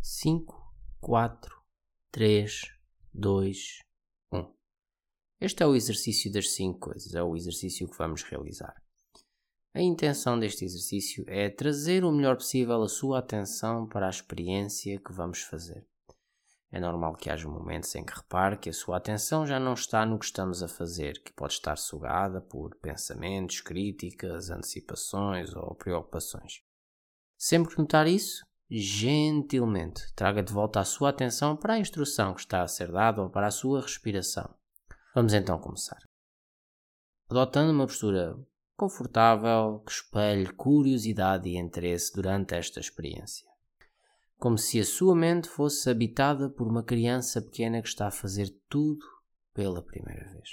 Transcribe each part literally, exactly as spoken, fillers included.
cinco, quatro, três, dois, um. Este é o exercício das cinco coisas, é o exercício que vamos realizar. A intenção deste exercício é trazer o melhor possível a sua atenção para a experiência que vamos fazer. É normal que haja momentos em que repare que a sua atenção já não está no que estamos a fazer, que pode estar sugada por pensamentos, críticas, antecipações ou preocupações. Sempre que notar isso, gentilmente traga de volta a sua atenção para a instrução que está a ser dada ou para a sua respiração. Vamos então começar. Adotando uma postura confortável que espelhe curiosidade e interesse durante esta experiência. Como se a sua mente fosse habitada por uma criança pequena que está a fazer tudo pela primeira vez.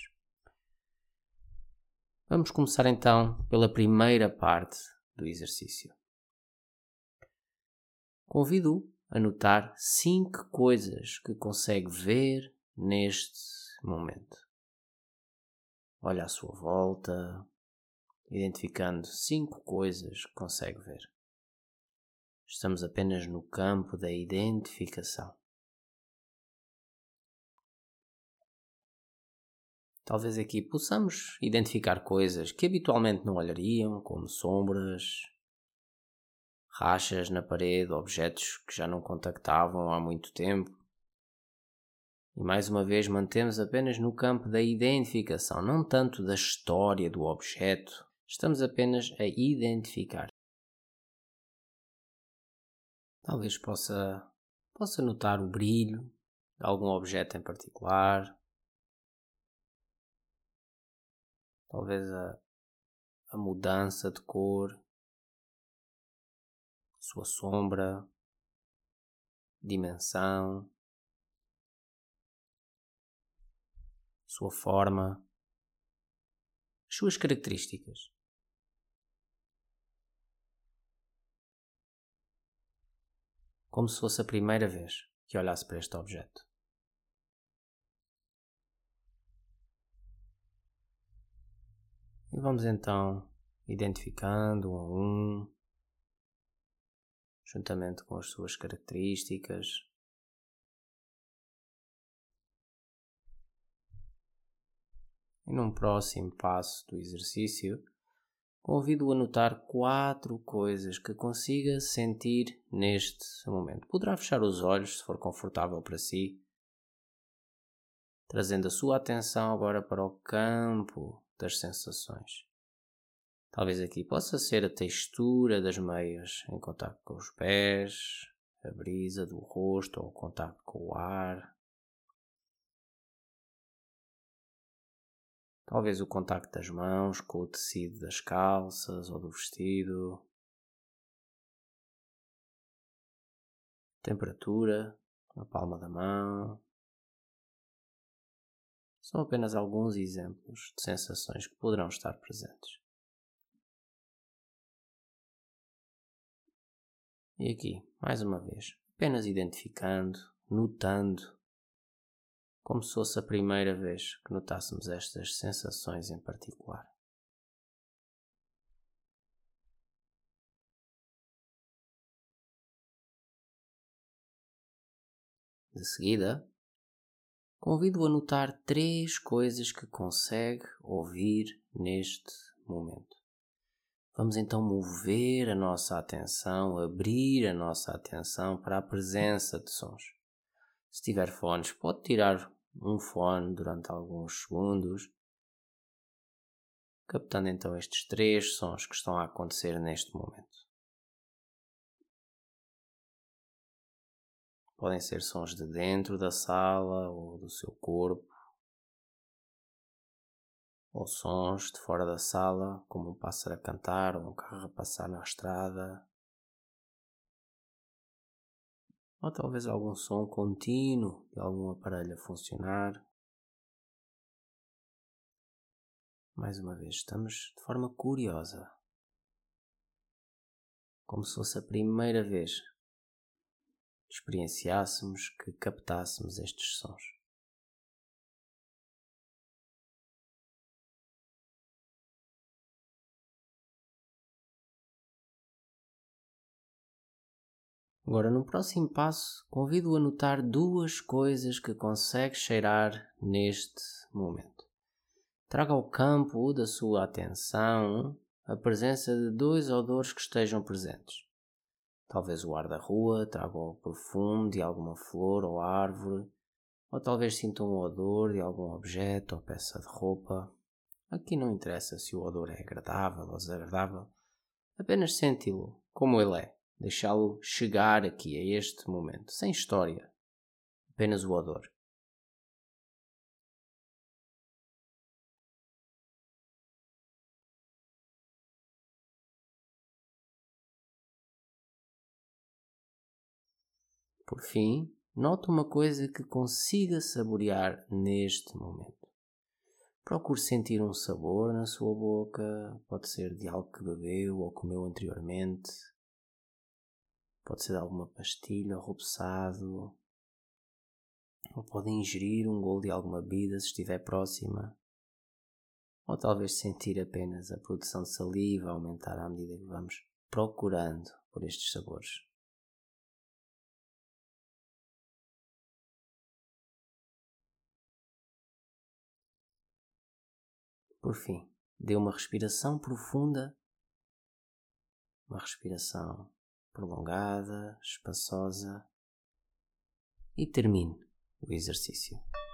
Vamos começar então pela primeira parte do exercício. Convido-o a notar cinco coisas que consegue ver neste momento. Olha à sua volta, identificando cinco coisas que consegue ver. Estamos apenas no campo da identificação. Talvez aqui possamos identificar coisas que habitualmente não olhariam, como sombras, rachas na parede, objetos que já não contactavam há muito tempo. E mais uma vez mantemos apenas no campo da identificação, não tanto da história do objeto. Estamos apenas a identificar. Talvez possa, possa notar o brilho de algum objeto em particular. Talvez a, a mudança de cor, sua sombra, dimensão, sua forma, as suas características. Como se fosse a primeira vez que olhasse para este objeto. E vamos então identificando um a um, juntamente com as suas características. E num próximo passo do exercício, convido-o a notar quatro coisas que consiga sentir neste momento. Poderá fechar os olhos se for confortável para si, trazendo a sua atenção agora para o campo das sensações. Talvez aqui possa ser a textura das meias em contacto com os pés, a brisa do rosto ou o contacto com o ar. Talvez o contacto das mãos com o tecido das calças ou do vestido. Temperatura na palma da mão. São apenas alguns exemplos de sensações que poderão estar presentes. E aqui, mais uma vez, apenas identificando, notando, como se fosse a primeira vez que notássemos estas sensações em particular. De seguida, convido-o a notar três coisas que consegue ouvir neste momento. Vamos então mover a nossa atenção, abrir a nossa atenção para a presença de sons. Se tiver fones, pode tirar um fone durante alguns segundos, captando então estes três sons que estão a acontecer neste momento. Podem ser sons de dentro da sala ou do seu corpo, ou sons de fora da sala, como um pássaro a cantar ou um carro a passar na estrada. Ou talvez algum som contínuo de algum aparelho a funcionar. Mais uma vez, estamos de forma curiosa, como se fosse a primeira vez que experienciássemos, que captássemos estes sons. Agora, no próximo passo, convido-o a notar duas coisas que consegue cheirar neste momento. Traga ao campo da sua atenção a presença de dois odores que estejam presentes. Talvez o ar da rua traga o perfume de alguma flor ou árvore, ou talvez sinta um odor de algum objeto ou peça de roupa. Aqui não interessa se o odor é agradável ou desagradável, apenas senti-lo como ele é, deixá-lo chegar aqui a este momento, sem história, apenas o odor. Por fim, note uma coisa que consiga saborear neste momento. Procure sentir um sabor na sua boca, pode ser de algo que bebeu ou comeu anteriormente, pode ser de alguma pastilha ou repousado, ou pode ingerir um golo de alguma bebida se estiver próxima, ou talvez sentir apenas a produção de saliva aumentar à medida que vamos procurando por estes sabores. Por fim, dê uma respiração profunda, uma respiração prolongada, espaçosa e termine o exercício.